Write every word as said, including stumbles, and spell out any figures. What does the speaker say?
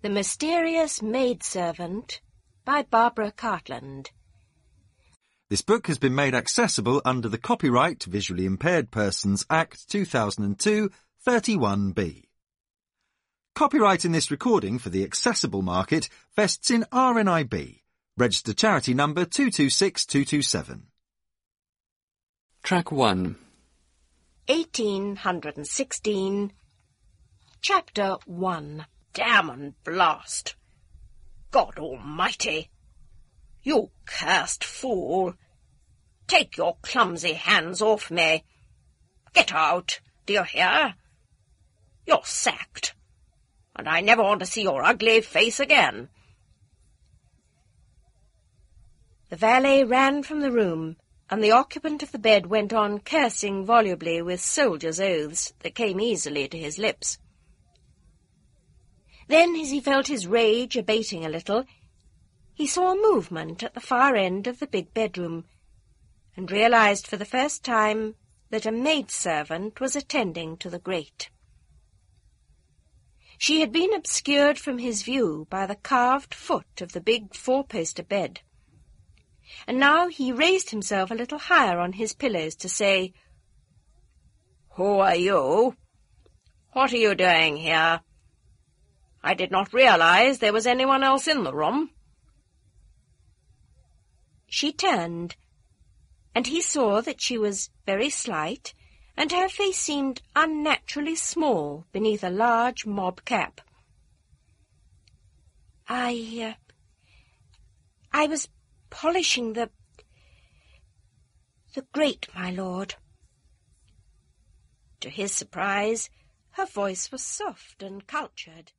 The Mysterious Maidservant by Barbara Cartland. This book has been made accessible under the Copyright Visually Impaired Persons Act two thousand two, thirty-one B. Copyright in this recording for the accessible market vests in R N I B, registered charity number two two six two two seven. Track one. eighteen sixteen. Chapter one. Damn and blast! God Almighty! You cursed fool! Take your clumsy hands off me! Get out, do you hear? You're sacked, and I never want to see your ugly face again. The valet ran from the room, and the occupant of the bed went on cursing volubly with soldiers' oaths that came easily to his lips. Then, as he felt his rage abating a little, he saw a movement at the far end of the big bedroom, and realized for the first time that a maidservant was attending to the grate. She had been obscured from his view by the carved foot of the big four-poster bed, and now he raised himself a little higher on his pillows to say, "Who are you? What are you doing here? I did not realize there was anyone else in the room." She turned, and he saw that she was very slight, and her face seemed unnaturally small beneath a large mob cap. I, uh, I was polishing the, the grate, my lord." To his surprise, her voice was soft and cultured.